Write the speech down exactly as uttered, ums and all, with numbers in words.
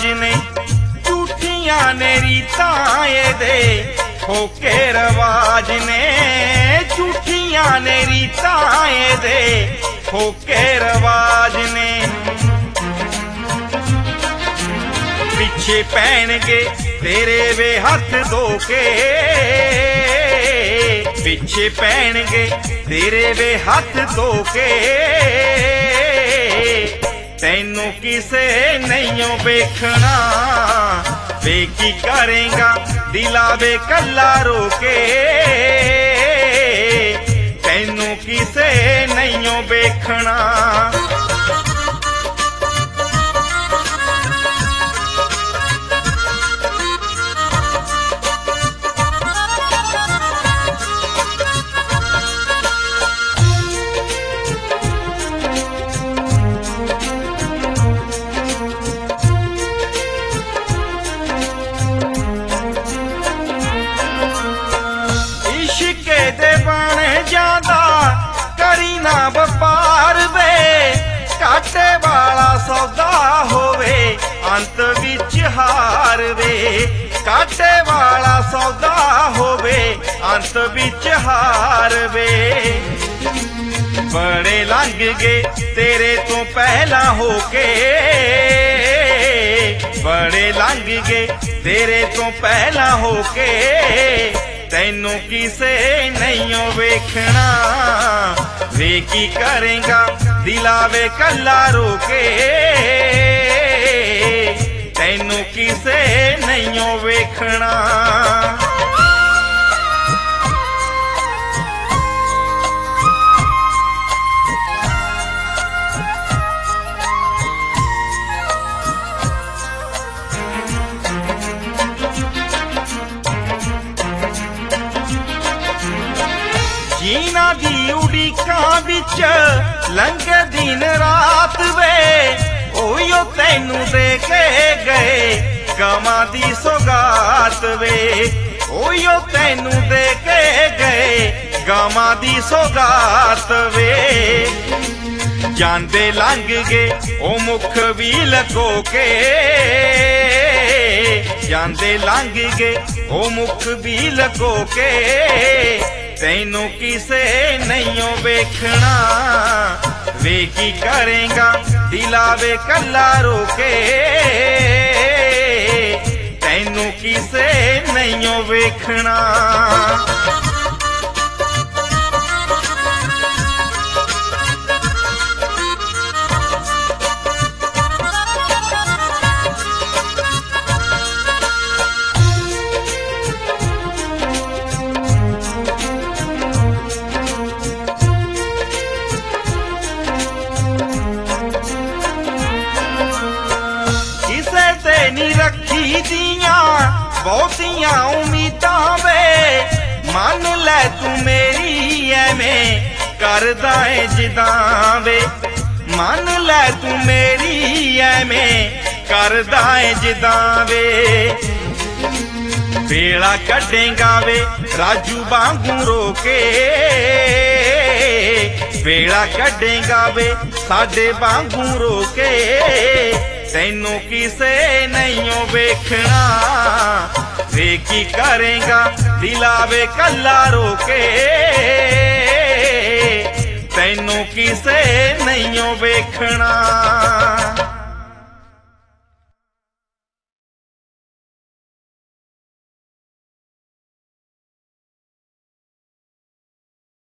ने झूठियां ने रीतां एदे होके रवाज ने झूठियां ने रीतां एदे होके रवाज ने पिछे पैणगे तेरे वे हथ धो के पिछे पैणगे तेरे वे हथ धो के तैनू किसे नहीं वेखना वे की करेगा दिला वे कला रोके तैनू किसे नहीं वेखना करी ना व्यापार वे काटे वाला सौदा होवे अंत विच हार वे काटे वाला सौदा होवे अंत विच हार वे बड़े लंघ गए तेरे तो पहला होके बड़े लंघ गए तेरे तो पहला होके तैनू किसे नहीं वेखना वे की करेगा दिलावे कला रोके तैनू किसे नहीं वेखना जीना दी उड़ीका बिच लंघ दिन रात वे ओयो तैनू दे के गए गमा दी सौगात वे ओयो तैनू दे के गए गमा दी सौगात वे जांदे लंघ गए ओ मुख भी लगो के जांदे लंघ गए ओ मुख भी लगो के तैनू किसे नहीं वेखना वे की करेगा दिलावे कला रोके तैनू किसे नहीं वेखना नी रखी दिया बहुतियां उम्मीदां वे मान लै तू मेरी एवें करदा है जिदां वे मान लै तू मेरी एवें करदा है जिदां वे बेड़ा कढेगा वे राजू वांगू रोके बेड़ा कढेगा वे साडे वांगू रोके तैनू किसे नहीं वेखना वे की करेगा दिलावे कला रोके तैनू किसे नहीं वेखना।